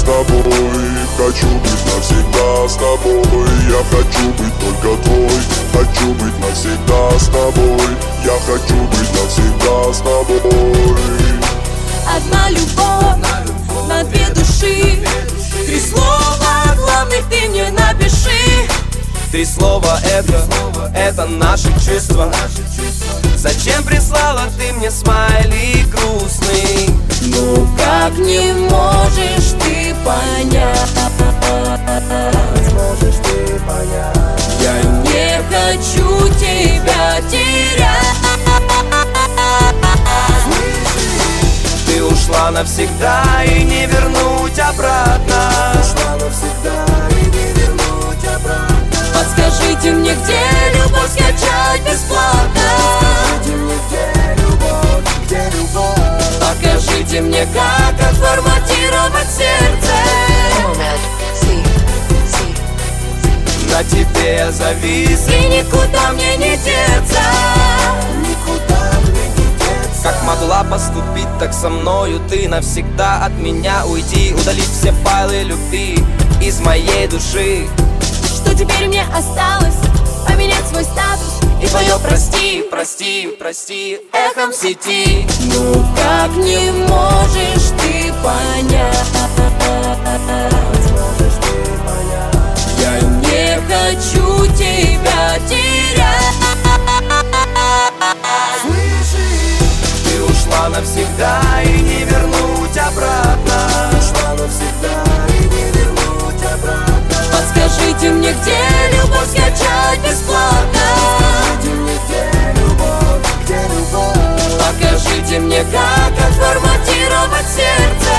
тобой. Хочу быть навсегда с тобой. Я хочу быть только твой. Хочу быть навсегда с тобой. Я хочу быть навсегда с тобой. Одна любовь на две души. 3 слова главных ты мне напиши. 3 слова это наши чувства. Зачем прислала ты мне смайли грустный? Ну как не можешь ты понять? Я не хочу тебя терять. Ты ушла навсегда и не вернуть обратно. Подскажите мне, где любовь скачать бесплатно? Покажите мне, как отформатировать сердце. На тебе я завис И никуда мне не деться. Как могла поступить так со мною ты? Навсегда от меня уйди. Удалить все файлы любви из моей души. Что теперь мне осталось? Поменять свой статус и твое прости, прости эхом в сети. Ну как не можешь ты понять? Я не хочу тебя терять. Ты ушла навсегда и не вернуть обратно. Подскажите мне, где любовь скачать бесплатно? Покажите мне, как отформатировать сердце.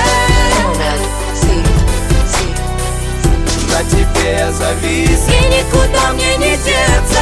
На тебе я завис И никуда мне не деться.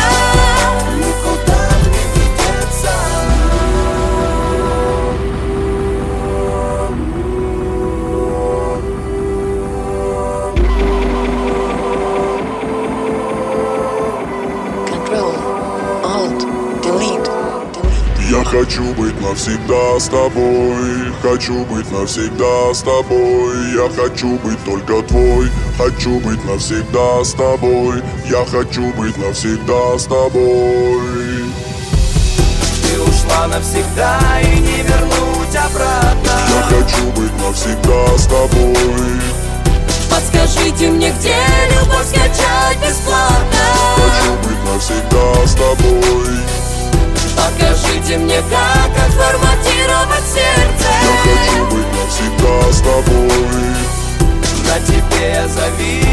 Я хочу быть навсегда с тобой. Хочу быть навсегда с тобой. Я хочу быть только твой. Хочу быть навсегда с тобой. Я хочу быть навсегда с тобой. Ты ушла навсегда и не вернуть обратно. Я хочу быть навсегда с тобой. Подскажите мне, где любовь скачать бесплатно? Хочу быть навсегда с тобой. Покажите мне, как отформатировать сердце. Я хочу быть навсегда с тобой. На тебе я завис